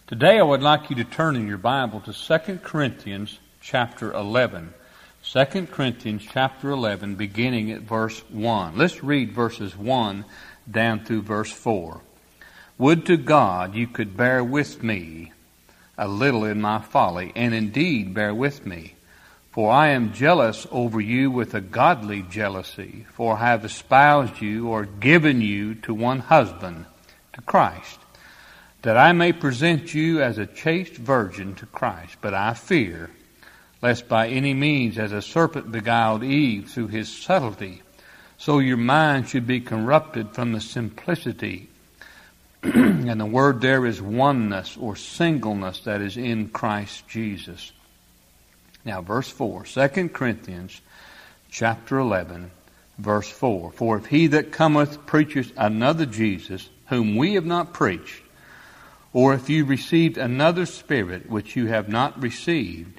Today I would like you to turn in your Bible to 2 Corinthians chapter 11. 2 Corinthians chapter 11 beginning at verse 1. Let's read verses 1 down through verse 4. Would to God you could bear with me a little in my folly, and indeed bear with me. For I am jealous over you with a godly jealousy, for I have espoused you or given you to one husband, to Christ, that I may present you as a chaste virgin to Christ. But I fear, lest by any means as a serpent beguiled Eve through his subtlety, so your mind should be corrupted from the simplicity. And the word there is oneness or singleness that is in Christ Jesus. Now verse 4, 2 Corinthians chapter 11, verse 4. For if he that cometh preacheth another Jesus, whom we have not preached, or if you received another Spirit which you have not received,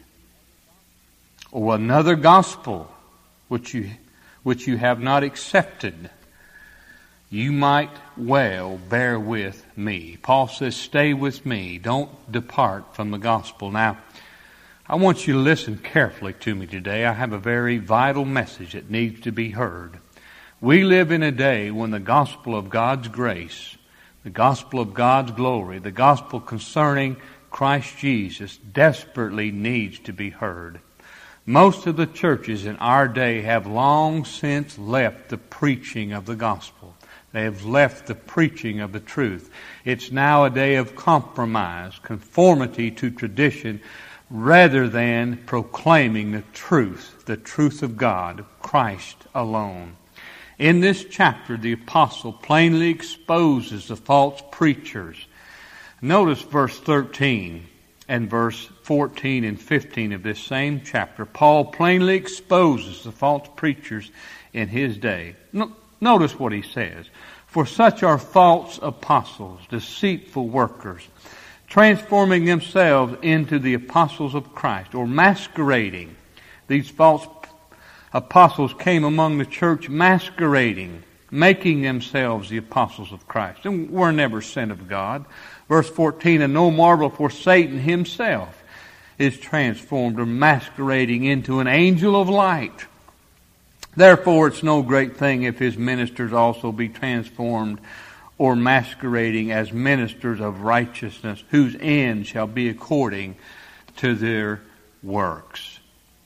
or another gospel which you have not accepted, you might well bear with me. Paul says, stay with me. Don't depart from the gospel. Now, I want you to listen carefully to me today. I have a very vital message that needs to be heard. We live in a day when the gospel of God's grace, the gospel of God's glory, the gospel concerning Christ Jesus desperately needs to be heard. Most of the churches in our day have long since left the preaching of the gospel. They have left the preaching of the truth. It's now a day of compromise, conformity to tradition, rather than proclaiming the truth of God, Christ alone. In this chapter, the apostle plainly exposes the false preachers. Notice verse 13 and verse 14 and 15 of this same chapter. Paul plainly exposes the false preachers in his day. Notice what he says. For such are false apostles, deceitful workers, transforming themselves into the apostles of Christ, or masquerading. These false apostles came among the church masquerading, making themselves the apostles of Christ, and were never sent of God. Verse 14, and no marvel, for Satan himself is transformed or masquerading into an angel of light. Therefore it's no great thing if his ministers also be transformed or masquerading as ministers of righteousness, whose end shall be according to their works.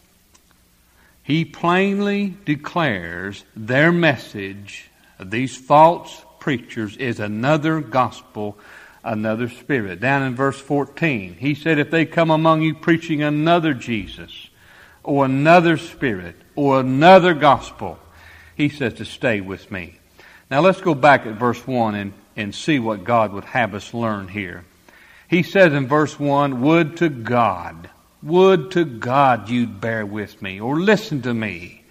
He plainly declares their message, these false preachers, is another gospel, another spirit. Down in verse 14, he said, if they come among you preaching another Jesus, or another spirit, or another gospel, he says to stay with me. Now let's go back at verse 1 and see what God would have us learn here. He says in verse 1, would to God you'd bear with me, or listen to me,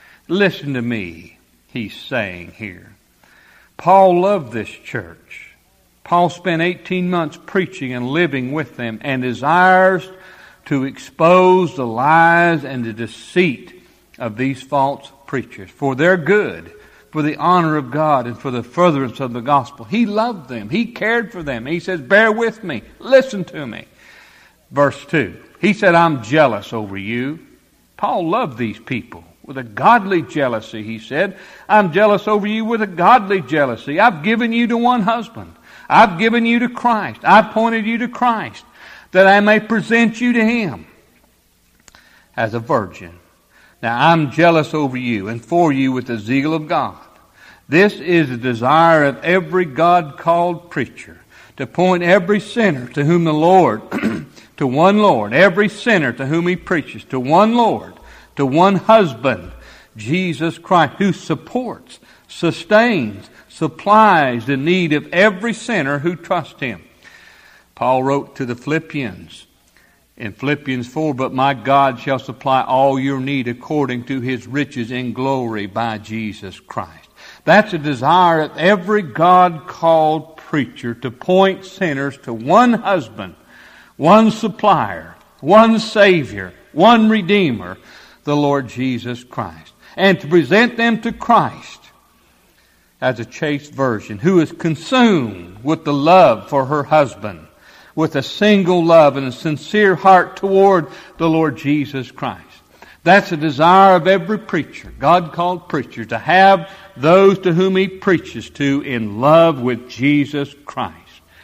he's saying here. Paul loved this church. Paul spent 18 months preaching and living with them, and desires to expose the lies and the deceit of these false preachers for their good, for the honor of God, and for the furtherance of the gospel. He loved them. He cared for them. He says, bear with me. Listen to me. Verse 2. He said, I'm jealous over you. Paul loved these people with a godly jealousy, he said. I'm jealous over you with a godly jealousy. I've given you to one husband. I've given you to Christ. I've pointed you to Christ, that I may present you to him as a virgin. Now I'm jealous over you and for you with the zeal of God. This is the desire of every God-called preacher, to point every sinner to whom the Lord, to one Lord, every sinner to whom he preaches, to one Lord, to one husband, Jesus Christ, who supports, sustains, supplies the need of every sinner who trusts him. Paul wrote to the Philippians in Philippians 4, but my God shall supply all your need according to his riches in glory by Jesus Christ. That's a desire of every God-called preacher, to point sinners to one husband, one supplier, one Savior, one Redeemer, the Lord Jesus Christ, and to present them to Christ as a chaste virgin who is consumed with the love for her husband, with a single love and a sincere heart toward the Lord Jesus Christ. That's a desire of every preacher, God-called preacher, to have those to whom he preaches to in love with Jesus Christ.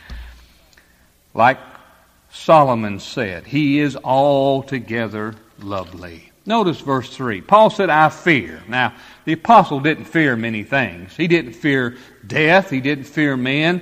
Like Solomon said, he is altogether lovely. Notice verse 3. Paul said, I fear. Now, the apostle didn't fear many things. He didn't fear death. He didn't fear men.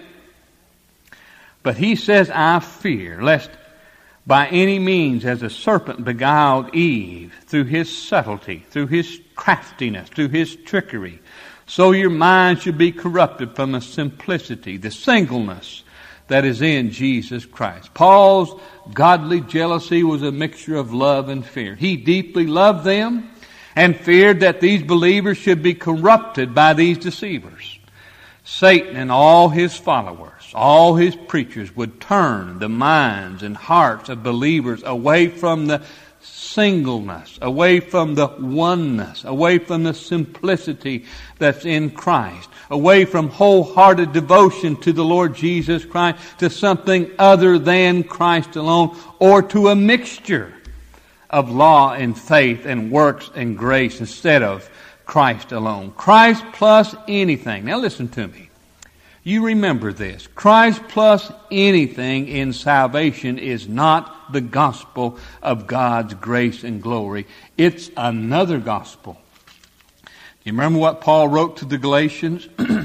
But he says, I fear, lest by any means as a serpent beguiled Eve through his subtlety, through his craftiness, through his trickery, so your mind should be corrupted from the simplicity, the singleness that is in Jesus Christ. Paul's godly jealousy was a mixture of love and fear. He deeply loved them and feared that these believers should be corrupted by these deceivers. Satan and all his followers, all his preachers would turn the minds and hearts of believers away from the singleness, away from the oneness, away from the simplicity that's in Christ, away from wholehearted devotion to the Lord Jesus Christ, to something other than Christ alone, or to a mixture of law and faith and works and grace instead of Christ alone. Christ plus anything. Now listen to me. You remember this. Christ plus anything in salvation is not the gospel of God's grace and glory. It's another gospel. Do you remember what Paul wrote to the Galatians?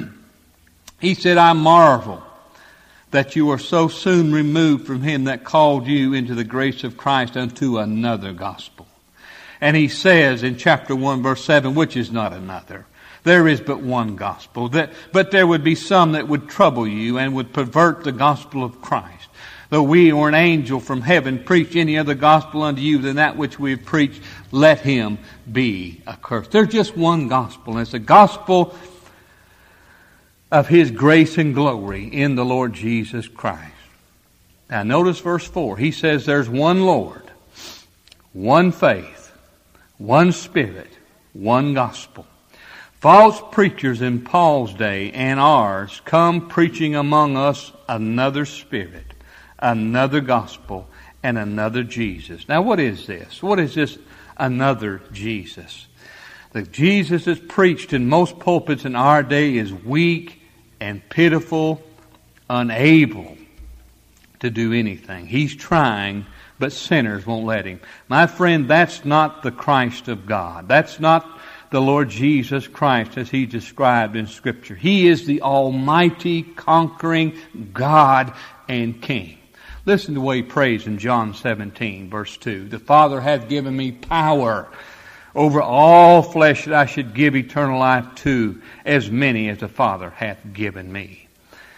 He said, I marvel that you are so soon removed from him that called you into the grace of Christ unto another gospel. And he says in chapter 1 verse 7, which is not another. There is but one gospel. But there would be some that would trouble you and would pervert the gospel of Christ. Though we or an angel from heaven preach any other gospel unto you than that which we have preached, let him be accursed. There's just one gospel, and it's the gospel of his grace and glory in the Lord Jesus Christ. Now notice verse 4. He says there's one Lord, one faith, one Spirit, one gospel. False preachers in Paul's day and ours come preaching among us another Spirit, another gospel, and another Jesus. Now what is this? What is this another Jesus? The Jesus that's preached in most pulpits in our day is weak and pitiful, unable to do anything. He's trying, but sinners won't let him. My friend, that's not the Christ of God. That's not the Lord Jesus Christ as He described in Scripture. He is the almighty, conquering God and King. Listen to the way He prays in John 17, verse 2. The Father hath given me power over all flesh that I should give eternal life to as many as the Father hath given me.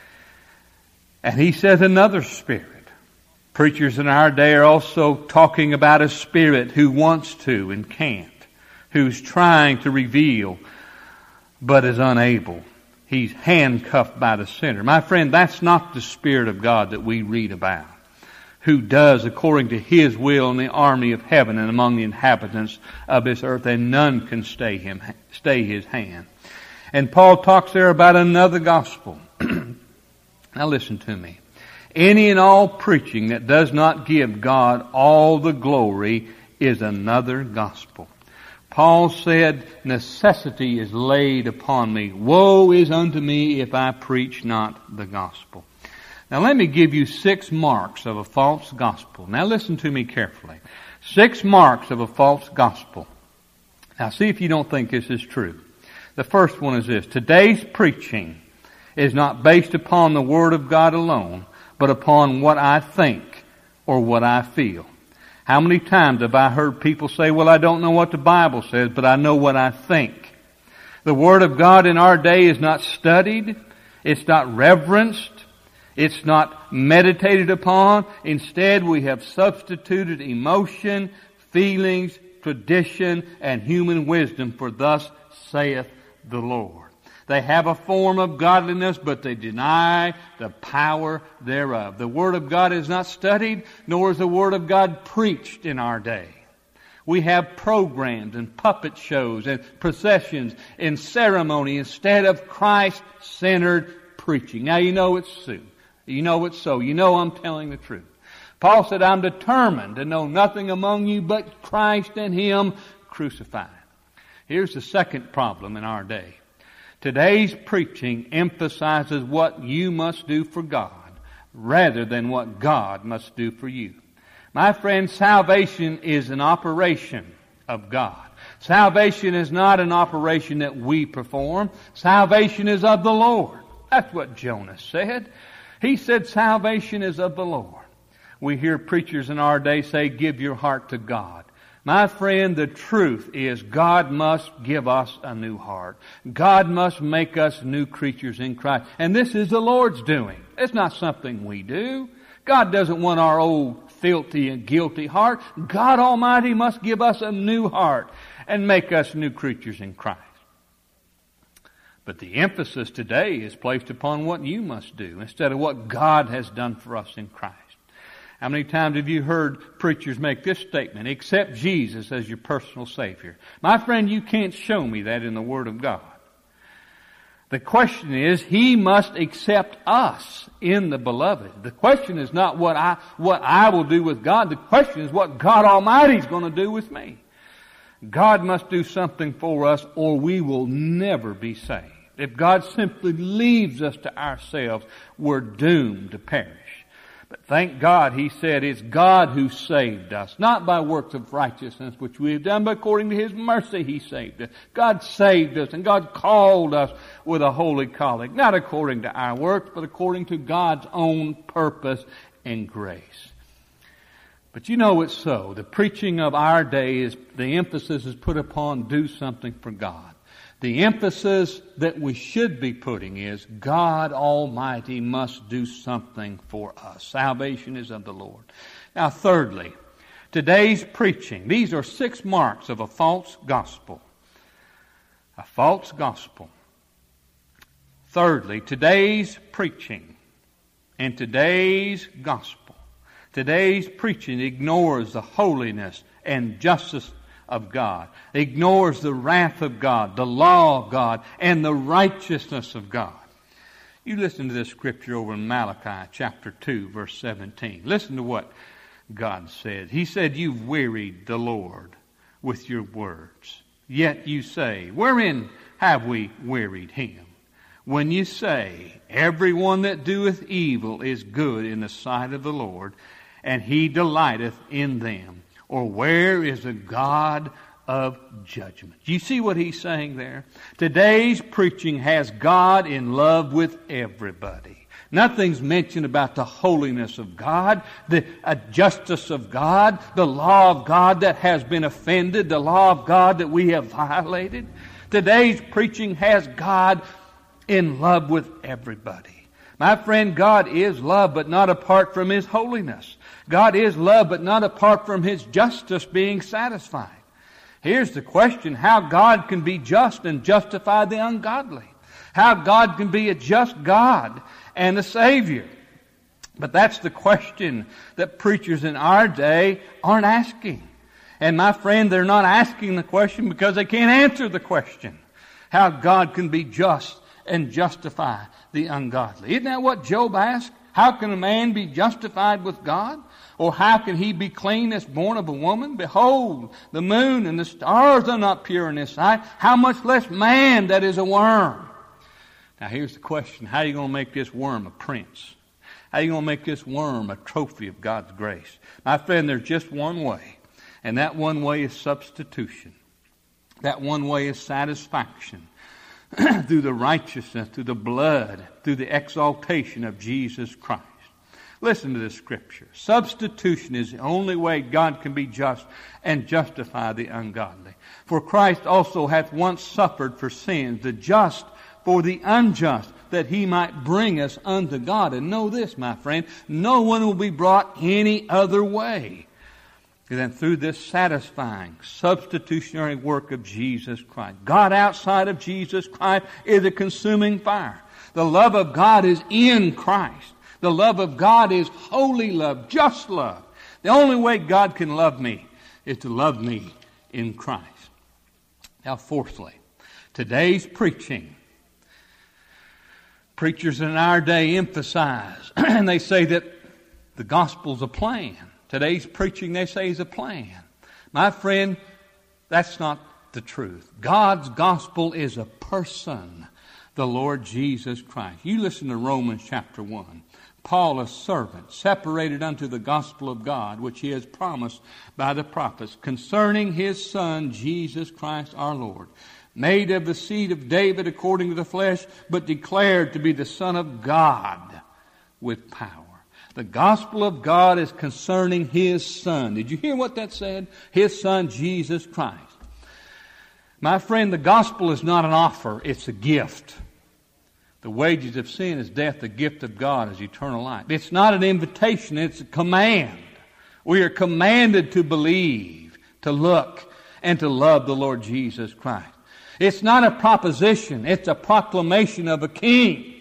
And He says another Spirit. Preachers in our day are also talking about a Spirit who wants to and can't, who's trying to reveal but is unable. He's handcuffed by the sinner. My friend, that's not the Spirit of God that we read about, who does according to His will in the army of heaven and among the inhabitants of this earth, and none can stay His hand. And Paul talks there about another gospel. Now listen to me. Any and all preaching that does not give God all the glory is another gospel. Paul said, necessity is laid upon me. Woe is unto me if I preach not the gospel. Now let me give you 6 marks of a false gospel. Now listen to me carefully. 6 marks of a false gospel. Now see if you don't think this is true. The first one is this. Today's preaching is not based upon the Word of God alone, but upon what I think or what I feel. How many times have I heard people say, well, I don't know what the Bible says, but I know what I think. The Word of God in our day is not studied. It's not reverenced. It's not meditated upon. Instead, we have substituted emotion, feelings, tradition, and human wisdom for thus saith the Lord. They have a form of godliness, but they deny the power thereof. The Word of God is not studied, nor is the Word of God preached in our day. We have programs and puppet shows and processions and ceremony instead of Christ-centered preaching. Now you know it's You know it's so. You know I'm telling the truth. Paul said, I'm determined to know nothing among you but Christ and Him crucified. Here's the second problem in our day. Today's preaching emphasizes what you must do for God rather than what God must do for you. My friend, salvation is an operation of God. Salvation is not an operation that we perform. Salvation is of the Lord. That's what Jonah said. He said salvation is of the Lord. We hear preachers in our day say, give your heart to God. My friend, the truth is God must give us a new heart. God must make us new creatures in Christ. And this is the Lord's doing. It's not something we do. God doesn't want our old filthy and guilty heart. God Almighty must give us a new heart and make us new creatures in Christ. But the emphasis today is placed upon what you must do instead of what God has done for us in Christ. How many times have you heard preachers make this statement, accept Jesus as your personal Savior? My friend, you can't show me that in the Word of God. The question is, He must accept us in the Beloved. The question is not what I will do with God. The question is what God Almighty is going to do with me. God must do something for us or we will never be saved. If God simply leaves us to ourselves, we're doomed to perish. But thank God, He said, it's God who saved us, not by works of righteousness which we have done, but according to His mercy He saved us. God saved us and God called us with a holy calling, not according to our works, but according to God's own purpose and grace. But you know it's so. The preaching of our day is, the emphasis is put upon do something for God. The emphasis that we should be putting is God Almighty must do something for us. Salvation is of the Lord. Now thirdly, today's preaching. These are 6 marks of a false gospel. A false gospel. Thirdly, today's preaching and today's gospel. Today's preaching ignores the holiness and justice of God, ignores the wrath of God, the law of God, and the righteousness of God. You listen to this scripture over in Malachi chapter 2, verse 17. Listen to what God said. He said, you've wearied the Lord with your words. Yet you say, wherein have we wearied Him? When you say, everyone that doeth evil is good in the sight of the Lord, and He delighteth in them. Or where is the God of judgment? You see what he's saying there? Today's preaching has God in love with everybody. Nothing's mentioned about the holiness of God, the justice of God, the law of God that has been offended, the law of God that we have violated. Today's preaching has God in love with everybody. My friend, God is love, but not apart from His holiness. God is love, but not apart from His justice being satisfied. Here's the question, how God can be just and justify the ungodly. How God can be a just God and a Savior. But that's the question that preachers in our day aren't asking. And my friend, they're not asking the question because they can't answer the question. How God can be just and justify the ungodly. Isn't that what Job asked? How can a man be justified with God? Or how can he be clean that's born of a woman? Behold, the moon and the stars are not pure in His sight. How much less man that is a worm? Now here's the question. How are you going to make this worm a prince? How are you going to make this worm a trophy of God's grace? My friend, there's just one way. And that one way is substitution. That one way is satisfaction. Through the righteousness, through the blood, through the exaltation of Jesus Christ. Listen to this scripture. Substitution is the only way God can be just and justify the ungodly. For Christ also hath once suffered for sins, the just for the unjust, that He might bring us unto God. And know this, my friend, no one will be brought any other way than through this satisfying, substitutionary work of Jesus Christ. God outside of Jesus Christ is a consuming fire. The love of God is in Christ. The love of God is holy love, just love. The only way God can love me is to love me in Christ. Now, fourthly, today's preaching Preachers in our day emphasize, and they say that the gospel's a plan. Today's preaching, they say, is a plan. My friend, that's not the truth. God's gospel is a person, the Lord Jesus Christ. You listen to Romans chapter 1. Paul, a servant, separated unto the gospel of God, which he has promised by the prophets, concerning his Son, Jesus Christ our Lord, made of the seed of David according to the flesh, but declared to be the Son of God with power. The gospel of God is concerning his Son. Did you hear what that said? His Son, Jesus Christ. My friend, the gospel is not an offer, it's a gift. The wages of sin is death, the gift of God is eternal life. It's not an invitation, it's a command. We are commanded to believe, to look, and to love the Lord Jesus Christ. It's not a proposition, it's a proclamation of a king.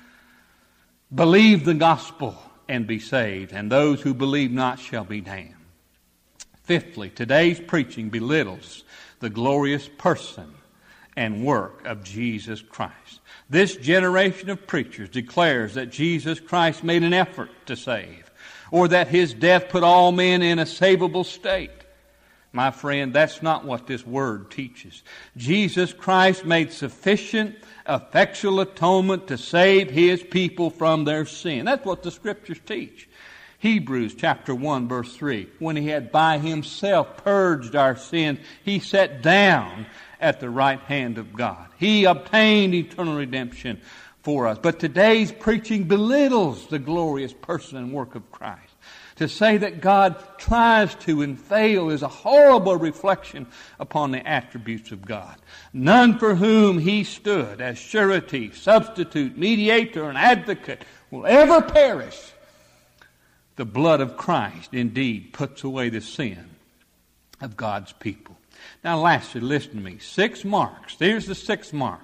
Believe the gospel and be saved, and those who believe not shall be damned. Fifthly, today's preaching belittles the glorious person and work of Jesus Christ. This generation of preachers declares that Jesus Christ made an effort to save, or that his death put all men in a savable state. My friend, that's not what this word teaches. Jesus Christ made sufficient, effectual atonement to save his people from their sin. That's what the Scriptures teach. Hebrews chapter 1 verse 3. When he had by himself purged our sins, he sat down at the right hand of God. He obtained eternal redemption for us. But today's preaching belittles the glorious person and work of Christ. To say that God tries to and fail is a horrible reflection upon the attributes of God. None for whom he stood as surety, substitute, mediator, and advocate will ever perish. The blood of Christ indeed puts away the sin of God's people. Now lastly, listen to me. 6 marks. Here's the 6th mark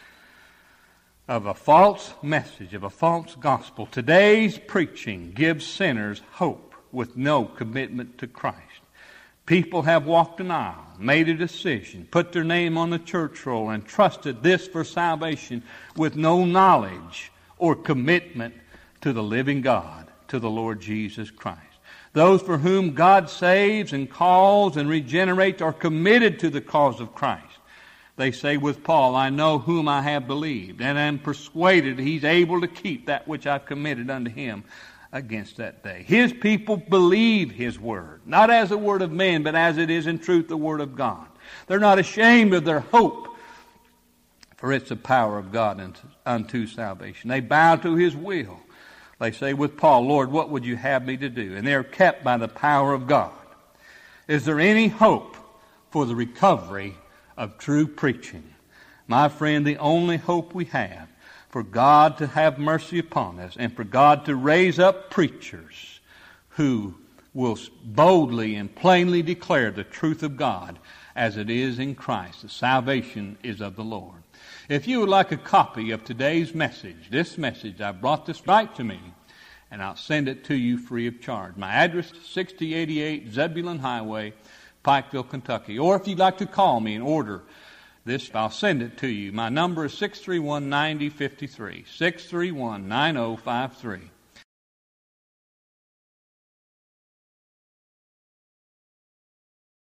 of a false message, of a false gospel. Today's preaching gives sinners hope with no commitment to Christ. People have walked an aisle, made a decision, put their name on the church roll, and trusted this for salvation with no knowledge or commitment to the living God, to the Lord Jesus Christ. Those for whom God saves and calls and regenerates are committed to the cause of Christ. They say with Paul, I know whom I have believed, and am persuaded he's able to keep that which I've committed unto him against that day. His people believe his word, not as a word of men, but as it is in truth the word of God. They're not ashamed of their hope, for it's the power of God unto salvation. They bow to his will. They say with Paul, Lord, what would you have me to do? And they're kept by the power of God. Is there any hope for the recovery of true preaching? My friend, the only hope we have for God to have mercy upon us and for God to raise up preachers who will boldly and plainly declare the truth of God as it is in Christ. The salvation is of the Lord. If you would like a copy of today's message, this message, I brought this right to me, and I'll send it to you free of charge. My address is 6088 Zebulon Highway, Pikeville, Kentucky. Or if you'd like to call me and order this, I'll send it to you. My number is 631-9053, 631-9053.